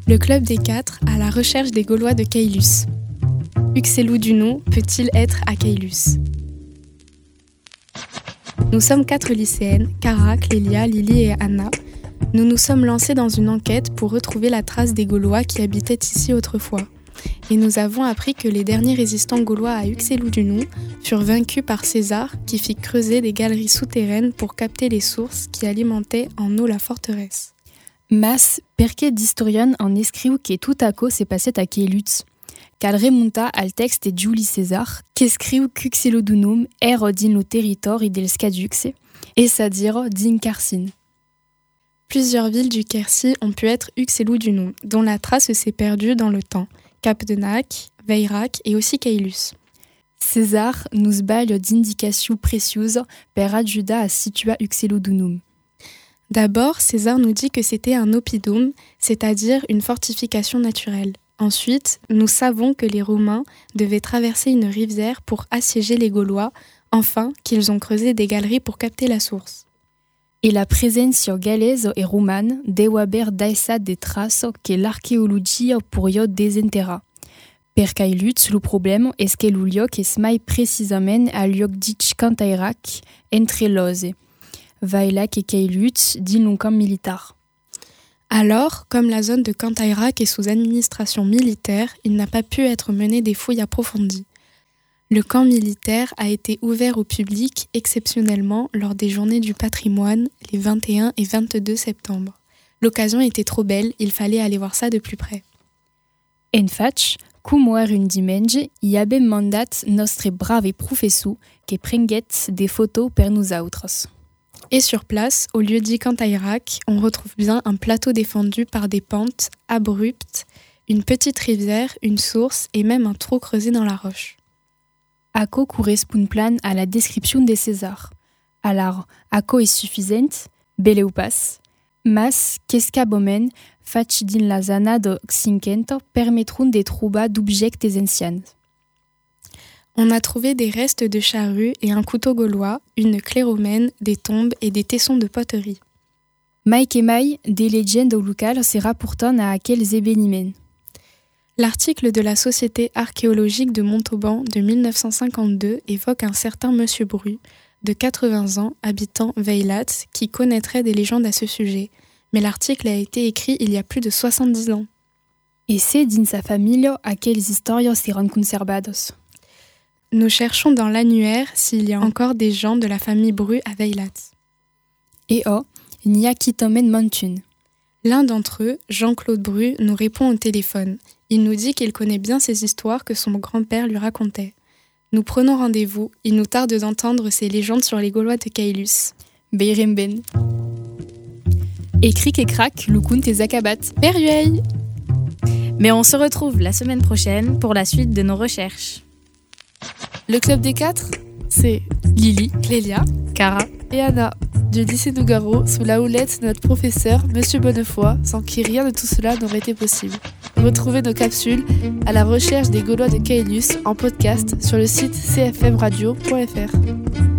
Le club des 4 à la recherche des Gaulois de Caylus. Uxellou-Dunon peut-il être à Caylus ? Nous sommes 4 lycéennes, Cara, Clélia, Lily et Anna. Nous nous sommes lancées dans une enquête pour retrouver la trace des Gaulois qui habitaient ici autrefois. Et nous avons appris que les derniers résistants gaulois à Uxellou-Dunon furent vaincus par César qui fit creuser des galeries souterraines pour capter les sources qui alimentaient en eau la forteresse. Mas, perché d'historion en escriu que tout aco s'est passé à Caylus. Cal remunta al texte de Juli César, qu'escriu qu'Uxellou-Dunon ero din lo territori dels Caduxe, et c'est-à-dire din Carcine. Plusieurs villes du Quercy ont pu être Uxellou-Dunon, dont la trace s'est perdue dans le temps. Capdenac, Veyrac et aussi Caylus. César nous baille d'indications précieuses per ajudar à situer Uxellou-Dunon. D'abord, César nous dit que c'était un oppidum, c'est-à-dire une fortification naturelle. Ensuite, nous savons que les Romains devaient traverser une rivière pour assiéger les Gaulois, enfin qu'ils ont creusé des galeries pour capter la source. Et la présence gallese et romane deu haver deixat des traces que l'archéologie pourrait desenterrar. Per Caylus, le problème est que le lloc est mai précisément al lloc dit Cantairac, entre l'Oise, Veyrac et Caylus, din un camp militar. Alors, comme la zone de Cantairac est sous administration militaire, il n'a pas pu être mené des fouilles approfondies. Le camp militaire a été ouvert au public exceptionnellement lors des journées du patrimoine les 21 et 22 septembre. L'occasion était trop belle, il fallait aller voir ça de plus près. En faig, cum un diumenge, hi havem mandat nostre brave professor que prenguet des photos per nosaltres. Et sur place, au lieu-dit Cantairac, on retrouve bien un plateau défendu par des pentes abruptes, une petite rivière, une source et même un trou creusé dans la roche. Aco correspond plan à la description de César. Alors, aco est suffisante, belle ou pas, mas qu'escabomen faig din la zona de Cinquenta permettront de trobar d'objectes anciens. On a trouvé des restes de charrues et un couteau gaulois, une clé romaine, des tombes et des tessons de poterie. Mai que mai, des légendes locales se rapportent à aquels événements. L'article de la Société archéologique de Montauban de 1952 évoque un certain Monsieur Bru, de 80 ans, habitant Veylat, qui connaîtrait des légendes à ce sujet. Mais l'article a été écrit il y a plus de 70 ans. Et c'est din sa famille aquelles histoires seran conservadas. Nous cherchons dans l'annuaire s'il y a encore des gens de la famille Bru à Veylat. Et il n'y a qui t'emmène Montune. L'un d'entre eux, Jean-Claude Bru, nous répond au téléphone. Il nous dit qu'il connaît bien ces histoires que son grand-père lui racontait. Nous prenons rendez-vous, il nous tarde d'entendre ces légendes sur les Gaulois de Caylus. Beiremben. Écrit et craque, le conte et Zakabat. Perrueil. Mais on se retrouve la semaine prochaine pour la suite de nos recherches. Le club des 4, c'est Lily, Clélia, Cara et Anna, du lycée Nougaro, sous la houlette de notre professeur, Monsieur Bonnefoy, sans qui rien de tout cela n'aurait été possible. Retrouvez nos capsules à la recherche des Gaulois de Caylus en podcast sur le site cfmradio.fr.